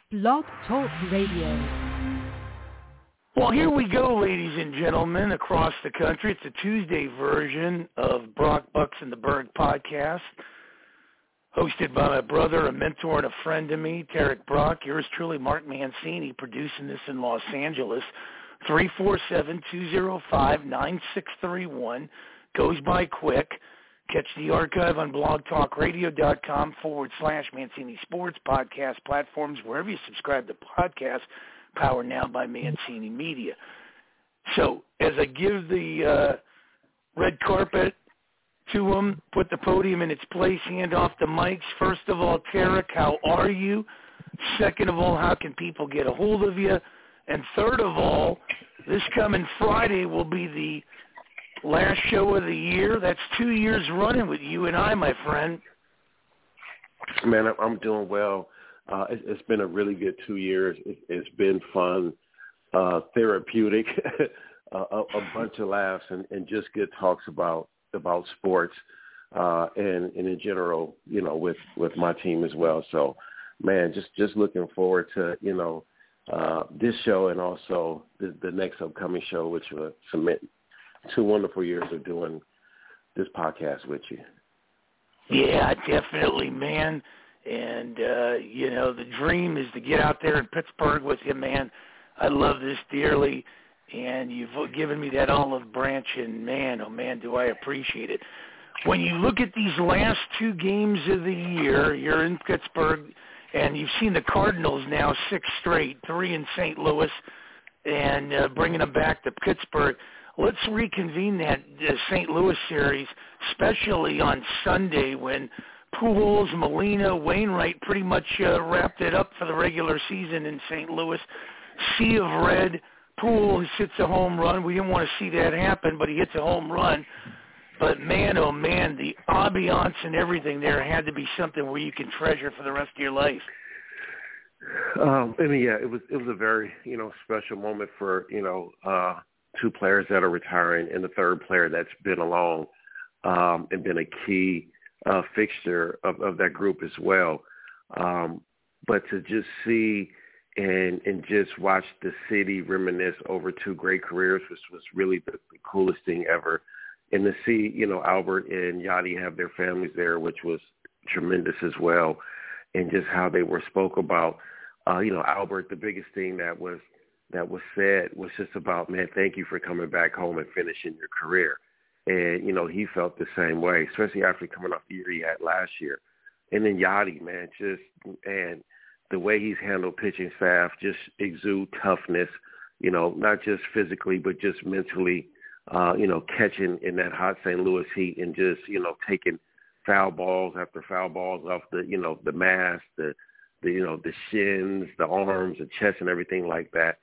Blog Talk Radio. Well, here we go, ladies and gentlemen, across the country. It's a Tuesday version of Brock Bucks and the Berg podcast, hosted by my brother, a mentor, and a friend to me, Tarek Brock. Yours truly, Mark Mancini, producing this in Los Angeles. 347-205-9631. Goes by quick. Catch the archive on blogtalkradio.com/Mancini Sports podcast platforms, wherever you subscribe to podcasts, powered now by Mancini Media. So as I give the red carpet to him, put the podium in its place, hand off the mics. First of all, Tarek, how are you? Second of all, how can people get a hold of you? And third of all, this coming Friday will be the last show of the year. That's 2 years running with you and I, my friend. Man, I'm doing well. It's been a really good 2 years. It's been fun, therapeutic, a bunch of laughs, and just good talks about sports and in general, you know, with my team as well. So, man, just looking forward to, you know, this show and also the next upcoming show, which will cement 2 wonderful years of doing this podcast with you. Yeah, definitely, man. And, you know, the dream is to get out there in Pittsburgh with you, man. I love this dearly, and you've given me that olive branch, and, man, oh, man, do I appreciate it. When you look at these last 2 games of the year, you're in Pittsburgh, and you've seen the Cardinals now 6 straight, 3 in St. Louis, and bringing them back to Pittsburgh. Let's reconvene that St. Louis series, especially on Sunday when Pujols, Molina, Wainwright pretty much wrapped it up for the regular season in St. Louis. Sea of red. Pujols hits a home run. We didn't want to see that happen, but he hits a home run. But, man, oh, man, the ambiance and everything there had to be something where you can treasure for the rest of your life. I mean, yeah, it was a very, you know, special moment for, you know, 2 players that are retiring and the third player that's been along and been a key fixture of that group as well. But to just see and just watch the city reminisce over 2 great careers, which was really the coolest thing ever. And to see, you know, Albert and Yadi have their families there, which was tremendous as well. And just how they were spoke about. You know, Albert, the biggest thing that was said was just about, man, thank you for coming back home and finishing your career. And, you know, he felt the same way, especially after coming off the year he had last year. And then Yadi, man, and the way he's handled pitching staff just exude toughness, you know, not just physically, but just mentally, you know, catching in that hot St. Louis heat and just, you know, taking foul balls after foul balls off the, you know, the mask, the you know, the shins, the arms, the chest and everything like that.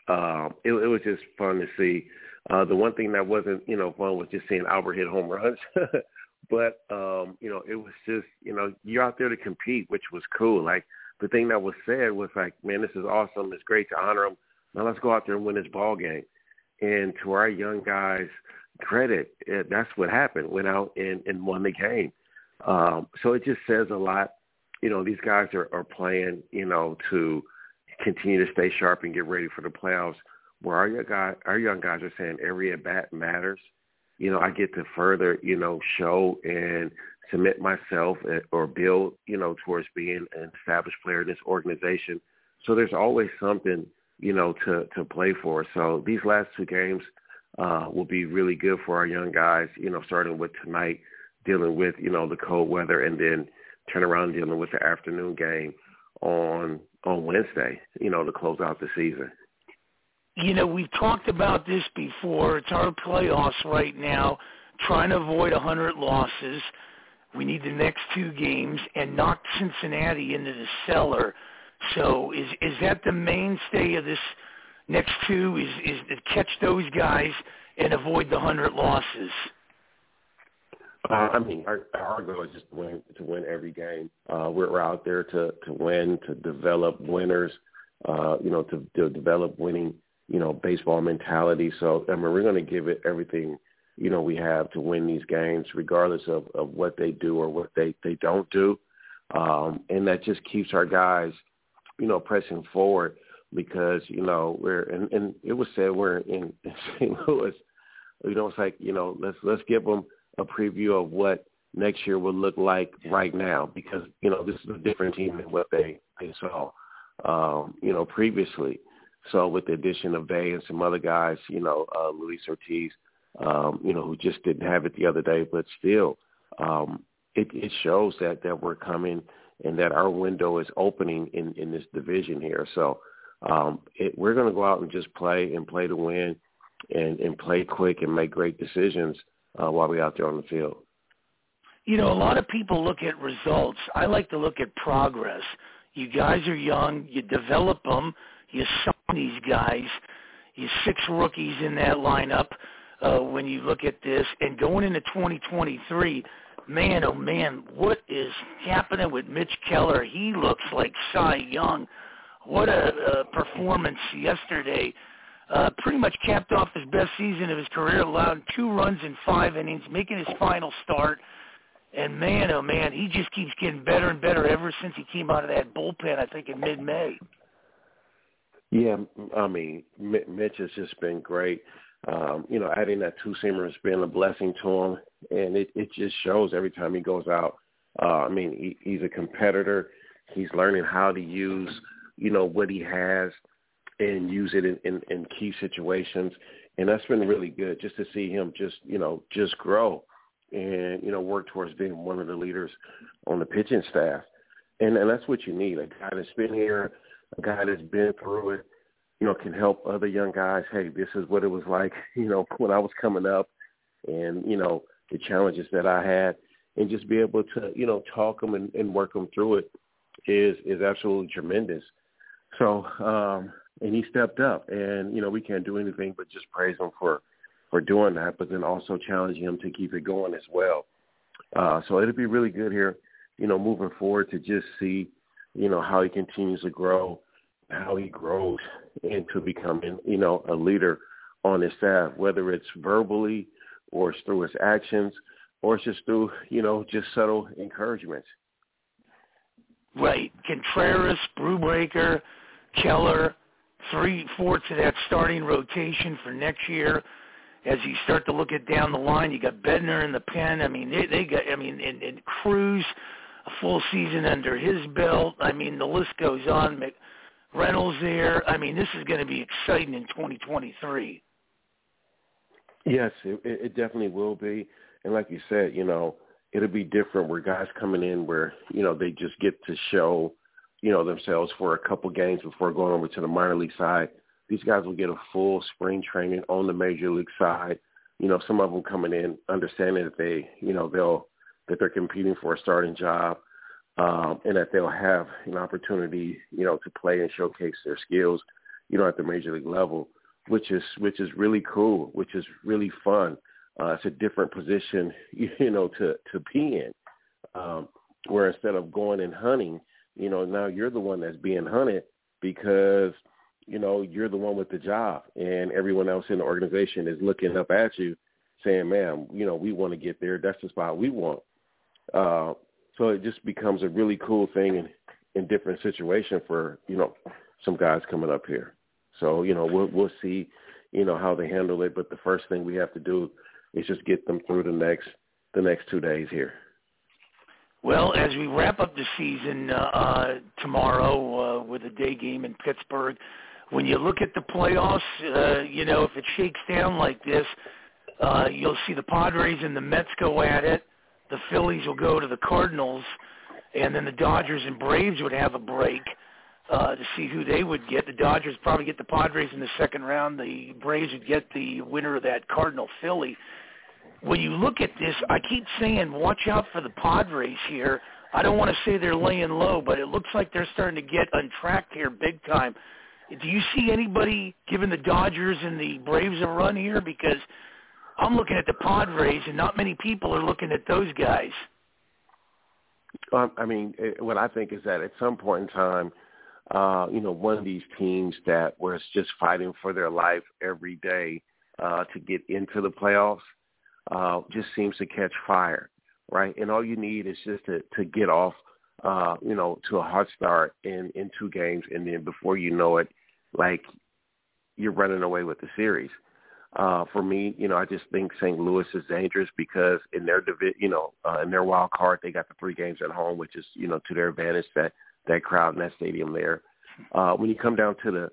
It was just fun to see. The one thing that wasn't, you know, fun was just seeing Albert hit home runs. But, you know, it was just, you know, you're out there to compete, which was cool. Like, the thing that was said was like, man, this is awesome. It's great to honor him. Now let's go out there and win this ball game. And to our young guys' credit, that's what happened. Went out and won the game. So it just says a lot. You know, these guys are playing, you know, to continue to stay sharp and get ready for the playoffs, where our young guys are saying every at-bat matters. You know, I get to further, you know, show and submit myself or build, you know, towards being an established player in this organization. So there's always something, you know, to play for. So these last 2 games will be really good for our young guys, you know, starting with tonight, dealing with, you know, the cold weather, and then turn around dealing with the afternoon game on Wednesday, you know, to close out the season. You know, we've talked about this before. It's our playoffs right now, trying to avoid 100 losses. We need the next 2 games and knock Cincinnati into the cellar. So is that the mainstay of this next 2, is to catch those guys and avoid the 100 losses? I mean, our goal is just to win every game. We're out there to win, to develop winners, you know, to develop winning, you know, baseball mentality. So, I mean, we're going to give it everything, you know, we have to win these games, regardless of what they do or what they don't do. And that just keeps our guys, pressing forward because, we're and it was said we're in St. Louis. It's like, let's give them a preview of what next year will look like right now because, this is a different team than what they saw, previously. So with the addition of Bay and some other guys, Luis Ortiz, who just didn't have it the other day, but still, it shows that we're coming and that our window is opening in this division here. So we're going to go out and just play to win and play quick and make great decisions while we're out there on the field. A lot of people look at results. I like to look at progress. You guys are young. You develop them. You sign these guys. You 6 rookies in that lineup when you look at this. And going into 2023, man, oh, man, what is happening with Mitch Keller? He looks like Cy Young. What a performance yesterday. Pretty much capped off his best season of his career, allowed 2 runs in 5 innings, making his final start. And, man, oh, man, he just keeps getting better and better ever since he came out of that bullpen, I think, in mid-May. Yeah, I mean, Mitch has just been great. Adding that 2-seamer has been a blessing to him, and it just shows every time he goes out. He's a competitor. He's learning how to use, what he has and use it in key situations, and that's been really good just to see him just grow and, work towards being one of the leaders on the pitching staff. And that's what you need, a guy that's been here, a guy that's been through it, can help other young guys. Hey, this is what it was like, when I was coming up and, the challenges that I had, and just be able to, talk them and work them through it is absolutely tremendous. So, and he stepped up, and, we can't do anything but just praise him for doing that, but then also challenge him to keep it going as well. So it'll be really good here, moving forward to just see, how he continues to grow, how he grows into becoming, a leader on his staff, whether it's verbally or it's through his actions or it's just through, just subtle encouragements. Right. Contreras, Brubaker, Keller, 3/4 of that starting rotation for next year. As you start to look at down the line, you got Bednar in the pen. They got, and Cruz, a full season under his belt. The list goes on. Reynolds there. This is going to be exciting in 2023. Yes, it definitely will be. And like you said, it'll be different where guys coming in where, they just get to show, themselves for a couple games before going over to the minor league side. These guys will get a full spring training on the major league side. Some of them coming in understanding that that they're competing for a starting job, and that they'll have an opportunity, to play and showcase their skills, at the major league level, which is really cool, which is really fun. It's a different position, to be in, where instead of going and hunting, now you're the one that's being hunted because, you're the one with the job, and everyone else in the organization is looking up at you saying, man, we want to get there. That's the spot we want. So it just becomes a really cool thing in different situation for, some guys coming up here. So, we'll see, how they handle it. But the first thing we have to do is just get them through the next 2 days here. Well, as we wrap up the season tomorrow with a day game in Pittsburgh, when you look at the playoffs, if it shakes down like this, you'll see the Padres and the Mets go at it. The Phillies will go to the Cardinals, and then the Dodgers and Braves would have a break to see who they would get. The Dodgers probably get the Padres in the second round. The Braves would get the winner of that Cardinal-Philly. When you look at this, I keep saying watch out for the Padres here. I don't want to say they're laying low, but it looks like they're starting to get untracked here big time. Do you see anybody giving the Dodgers and the Braves a run here? Because I'm looking at the Padres, and not many people are looking at those guys. What I think is that at some point in time, one of these teams that where it's just fighting for their life every day to get into the playoffs just seems to catch fire, right? And all you need is just to get off to a hot start in 2 games, and then before you know it, like, you're running away with the series. For me, I just think St. Louis is dangerous because in their in their wild card, they got the 3 games at home, which is, to their advantage, that crowd in that stadium there. When you come down to the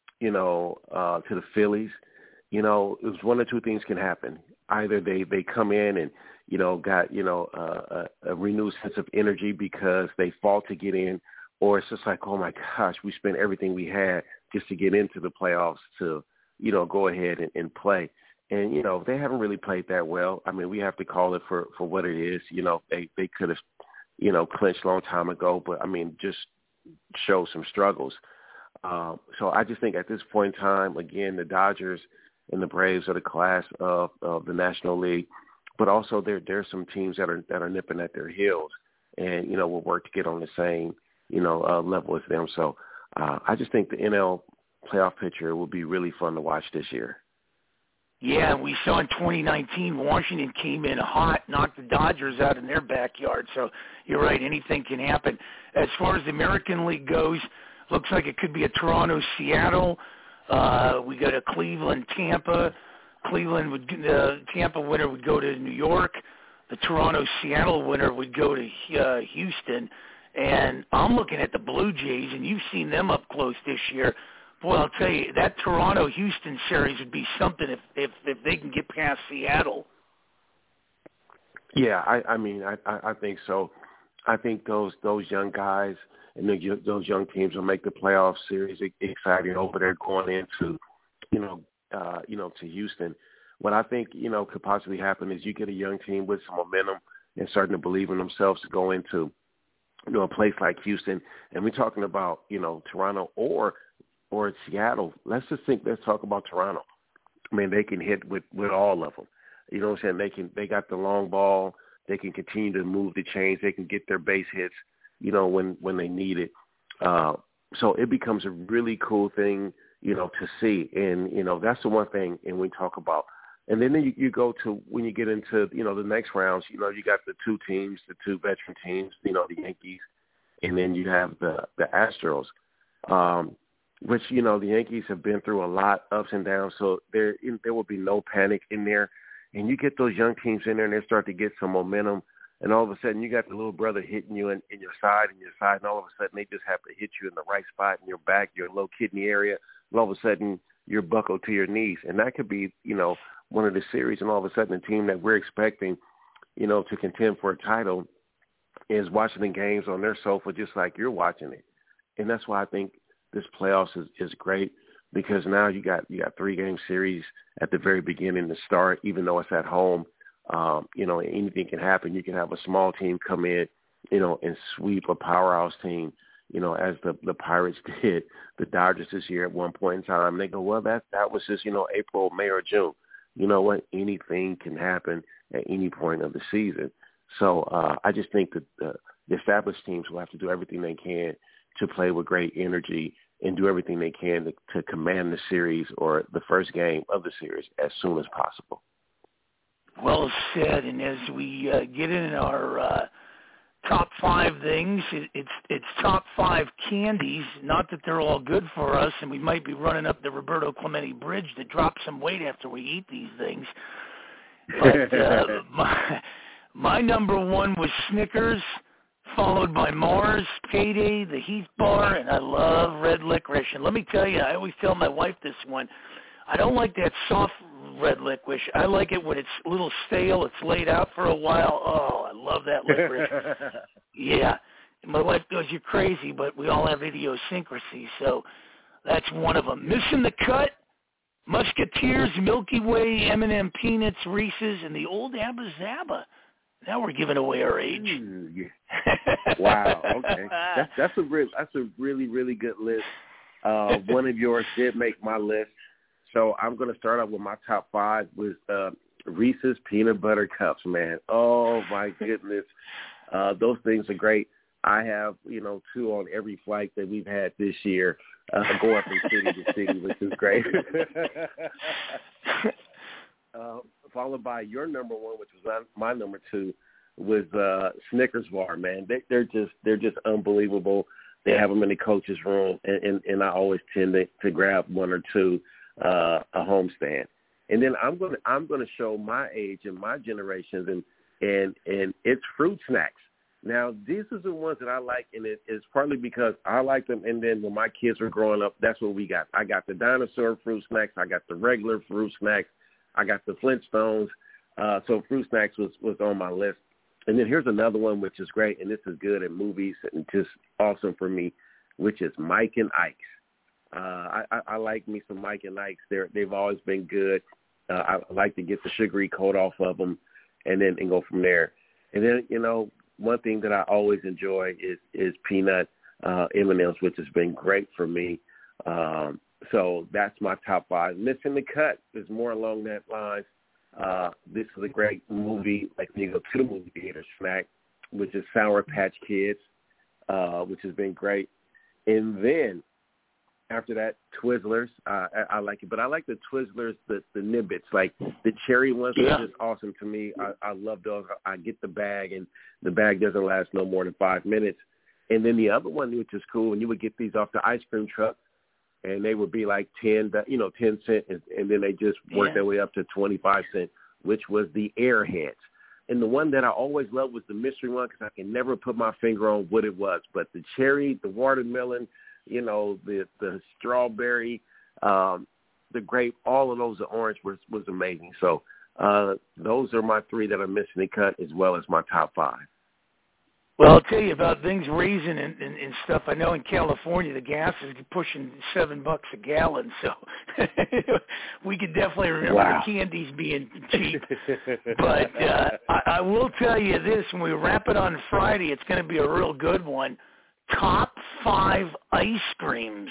Phillies, it was 1 or 2 things can happen. Either they come in and, got, a renewed sense of energy because they fought to get in, or it's just like, oh my gosh, we spent everything we had just to get into the playoffs to, go ahead and play. And, they haven't really played that well. I mean, we have to call it for what it is. They could have, clinched a long time ago, but I mean, just show some struggles. So I just think at this point in time, again, the Dodgers and the Braves are the class of the National League, but also there's some teams that are nipping at their heels and, will work to get on the same, level as them. So I just think the NL playoff picture will be really fun to watch this year. Yeah, we saw in 2019 Washington came in hot, knocked the Dodgers out in their backyard. So you're right, anything can happen. As far as the American League goes, looks like it could be a Toronto-Seattle. We got a Cleveland-Tampa. Tampa winner would go to New York. The Toronto-Seattle winner would go to Houston. And I'm looking at the Blue Jays, and you've seen them up close this year. Boy, I'll tell you, that Toronto-Houston series would be something if they can get past Seattle. Yeah, I think so. I think those young guys and those young teams will make the playoff series exciting over there going into, to Houston. What I think, could possibly happen is you get a young team with some momentum and starting to believe in themselves to go into, a place like Houston. And we're talking about, Toronto or Seattle. Let's talk about Toronto. I mean, they can hit with all of them. You know what I'm saying? They got the long ball. They can continue to move the chains. They can get their base hits, when they need it. So it becomes a really cool thing, to see. And, that's the one thing, and we talk about. And then you go to, when you get into, the next rounds, you got the 2 teams, the 2 veteran teams, the Yankees, and then you have the Astros, which, the Yankees have been through a lot, ups and downs, so there will be no panic in there. And you get those young teams in there, and they start to get some momentum, and all of a sudden you got the little brother hitting you in your side, and all of a sudden they just have to hit you in the right spot in your back, your low kidney area, and all of a sudden you're buckled to your knees. And that could be, one of the series, and all of a sudden the team that we're expecting, to contend for a title is watching the games on their sofa just like you're watching it. And that's why I think this playoffs is great, because now you got 3-game series at the very beginning to start, even though it's at home. Anything can happen. You can have a small team come in, and sweep a powerhouse team, as the Pirates did the Dodgers this year at one point in time. And they go, well, that was just, April, May, or June. You know what? Anything can happen at any point of the season. So I just think that the established teams will have to do everything they can to play with great energy and do everything they can to command the series or the first game of the series as soon as possible. Well said. And as we get in our top 5 things, it's top 5 candies. Not that they're all good for us, and we might be running up the Roberto Clemente Bridge to drop some weight after we eat these things. But my number 1 was Snickers, followed by Mars, Payday, the Heath Bar, and I love red licorice. And let me tell you, I always tell my wife this one, I don't like that soft red licorice. I like it when it's a little stale, it's laid out for a while. Oh, I love that licorice. Yeah. And my wife goes, you're crazy, but we all have idiosyncrasies, so that's one of them. Missing the cut, Musketeers, Milky Way, M&M Peanuts, Reese's, and the old Abba Zaba. Now we're giving away our age. Yeah. Wow. Okay. That's a really, really good list. One of yours did make my list. So I'm going to start off with my top 5 with Reese's Peanut Butter Cups, man. Oh, my goodness. Those things are great. I have, 2 on every flight that we've had this year, going from city to city, which is great. Followed by your number 1, which was my number 2, with Snickers bar, man. They're just unbelievable. They have them in the coach's room, and I always tend to grab one or two a homestand. And then I'm gonna show my age and my generations, and it's fruit snacks. Now, these are the ones that I like, and it's partly because I like them, and then when my kids were growing up, that's what we got. I got the dinosaur fruit snacks. I got the regular fruit snacks. I got the Flintstones. So fruit snacks was on my list. And then here's another one, which is great, and this is good in movies and just awesome for me, which is Mike and Ike's. I like me some Mike and Ike's. They've always been good. I like to get the sugary coat off of them and go from there. And then, one thing that I always enjoy is peanut M&Ms, which has been great for me. So that's my top 5. Missing the cut is more along that lines. This is a great movie, like when you go to the movie theater snack, which is Sour Patch Kids, which has been great. And then after that, Twizzlers. I like it, but I like the Twizzlers, the Nibbits, like the cherry ones are just awesome to me. I love those. I get the bag, and the bag doesn't last no more than 5 minutes. And then the other one, which is cool, and you would get these off the ice cream truck, and they would be like 10 cents, and then they just work their way up to 25 cents, which was the Airheads. And the one that I always loved was the mystery one because I can never put my finger on what it was. But the cherry, the watermelon, the strawberry, the grape, all of those, the orange was amazing. So those are my 3 that are missing the cut, as well as my top 5. Well, I'll tell you about things raising and stuff. I know in California the gas is pushing $7 a gallon, so we could definitely remember the candies being cheap. But I will tell you this: when we wrap it on Friday, it's going to be a real good one. Top 5 ice creams,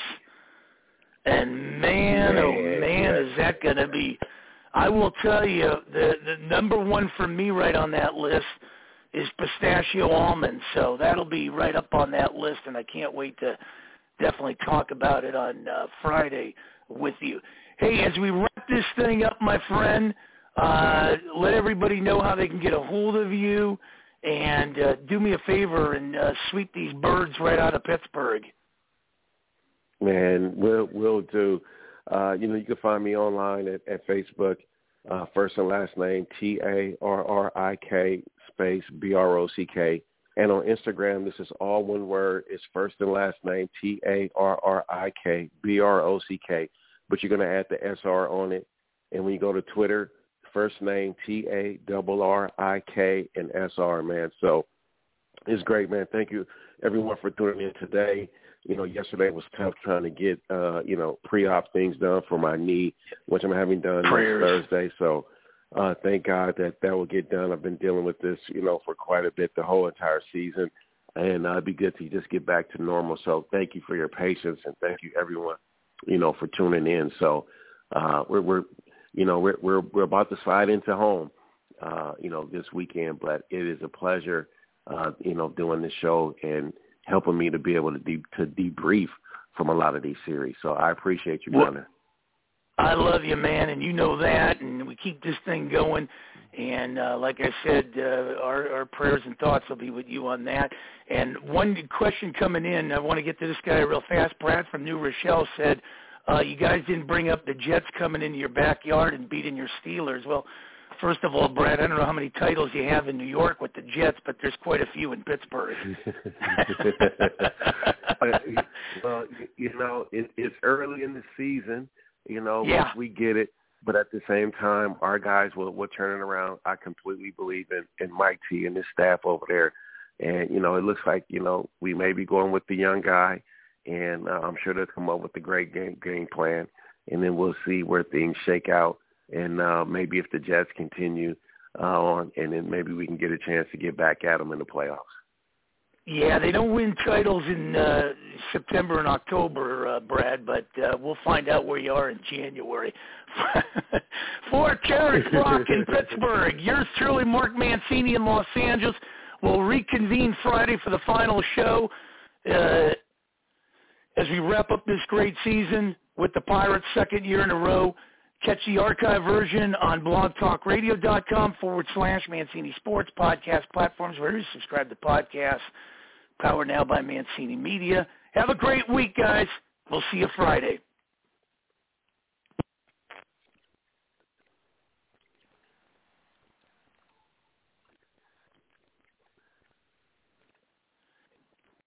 and man, is that going to be? I will tell you, the number 1 for me right on that list is pistachio almonds, so that'll be right up on that list, and I can't wait to definitely talk about it on Friday with you. Hey, as we wrap this thing up, my friend, let everybody know how they can get a hold of you, and do me a favor and sweep these birds right out of Pittsburgh. Man, we'll do. You can find me online at Facebook, first and last name, TARRIK space BROCK. And on Instagram, this is all one word. It's first and last name, TARRIK BROCK. But you're going to add the SR on it. And when you go to Twitter, first name, TARRIK and SR, man. So it's great, man. Thank you, everyone, for tuning in today. Yesterday was tough trying to get, pre-op things done for my knee, which I'm having done next Thursday. So thank God that will get done. I've been dealing with this, for quite a bit the whole entire season. And it'd be good to just get back to normal. So thank you for your patience, and thank you, everyone, for tuning in. So we're about to slide into home, this weekend. But it is a pleasure, doing this show and helping me to be able to debrief from a lot of these series. So I appreciate you, brother. I love you, man, and you know that, and we keep this thing going. And like I said, our prayers and thoughts will be with you on that. And one question coming in, I want to get to this guy real fast. Brad from New Rochelle said, you guys didn't bring up the Jets coming into your backyard and beating your Steelers. Well, first of all, Brad, I don't know how many titles you have in New York with the Jets, but there's quite a few in Pittsburgh. Well, it's early in the season. We get it. But at the same time, our guys will turn it around. I completely believe in Mike T and his staff over there. And, it looks like, we may be going with the young guy, and I'm sure they'll come up with a great game plan. And then we'll see where things shake out. And maybe if the Jets continue on, and then maybe we can get a chance to get back at them in the playoffs. Yeah, they don't win titles in September and October, Brad, but we'll find out where you are in January. For Terry Brock in Pittsburgh, yours truly, Mark Mancini in Los Angeles. We'll reconvene Friday for the final show as we wrap up this great season with the Pirates' second year in a row. Catch the archive version on blogtalkradio.com/Mancini Sports podcast platforms, wherever you subscribe to podcasts, powered now by Mancini Media. Have a great week, guys. We'll see you Friday.